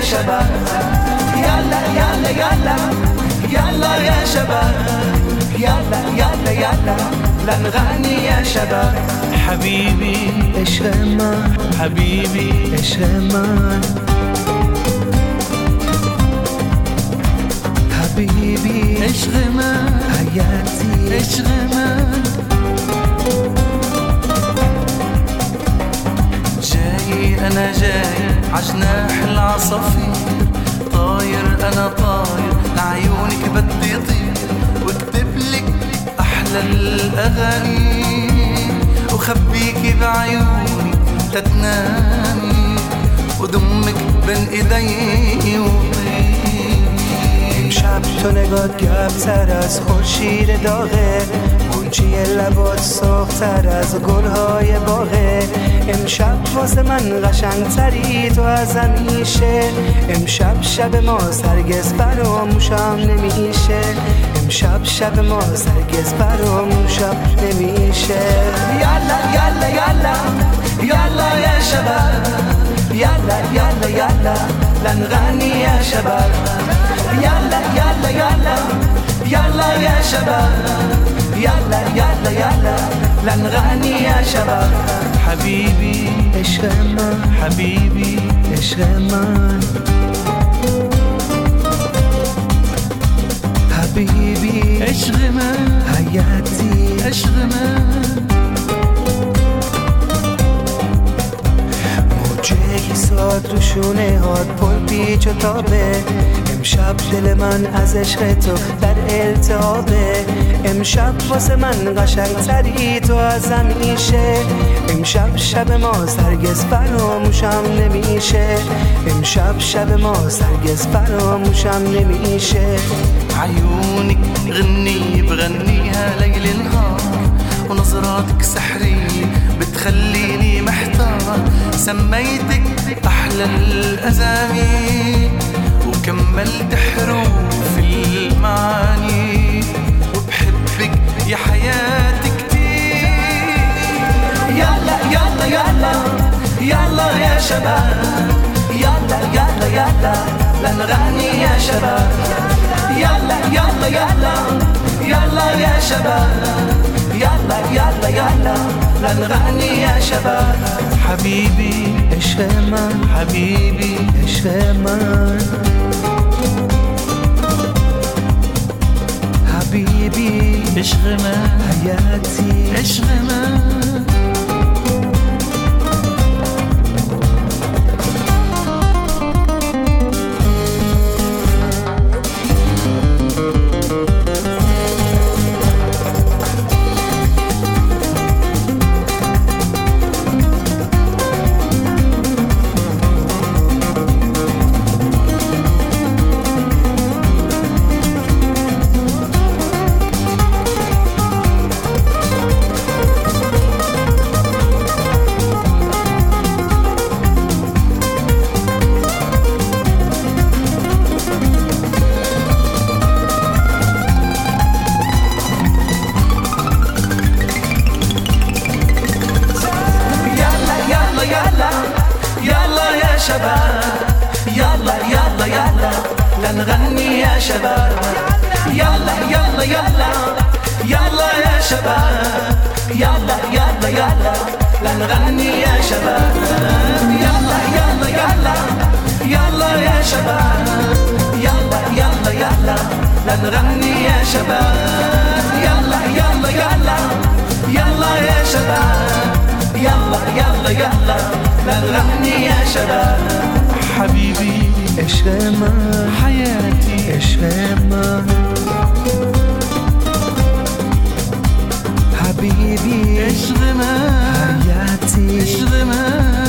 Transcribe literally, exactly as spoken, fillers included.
شباب يلا يلا يلا يلا يا شباب يلا يلا يلا لنغني يا شباب حبيبي عشق من حبيبي عشق من حبیبی عشق من حیاتی عشق من جاي أنا جاي عجناح العصافير طاير أنا طاير لعيونك بدي طير واكتبلك أحلى الأغاني وخبيكي بعيوني تتنامي ودمك بين إيدي وطير امشب تو نگات گرم‌تر از خورشید داغه گونچی لبات سرخ‌تر از گل‌های باغه امشب واسه من قشنگ‌تری تو از همیشه امشب شب ما هرگز فراموشم نمیشه امشب شب ما هرگز فراموشم نمیشه يلا يلا يلا يلا يا شباب يلا يلا يلا لنغني يا شباب يلا يلا يلا يلا يا شباب يلا يلا يلا لنغني يا شباب حبيبي عشق من حبيبي عشق من حبیبی عشق من حیاتی عشق من موجه ساد رو شونه هات پل پیچ و تابه امشب دل من از عشق تو در التهابه امشب واسه من قشنگتری تو از همیشه امشب شب ما هرگز فراموشم نمیشه امشب شب ما هرگز فراموشم نمیشه عيونك غني بغنيها ليل نهار ونظراتك سحرية بتخليني محتار سميتك أحلى الأسامي وكملت حروف المعاني وبحبك يا حياتي كتير يلا يلا يلا يلا يا شباب يلا يلا يلا لنغني يا شباب يلا يلا يلا يلا يا شباب يلا يلا يلا لنغني يا شباب حبيبي عشق من حبيبي عشق من حبیبی عشق من حیاتی عشق من يلا يلا يلا لنغني يا شباب يلا يلا يلا يلا يا شباب يلا يلا يلا لنغني يا شباب يلا يلا يلا يلا يا شباب يلا يلا يلا لنغني يا شباب يلا يلا يلا يلا يا شباب يلا يلا يلا لنغني يا شباب حبيبي عشق من حياتي عشق من حبیبی عشق من حیاتی عشق من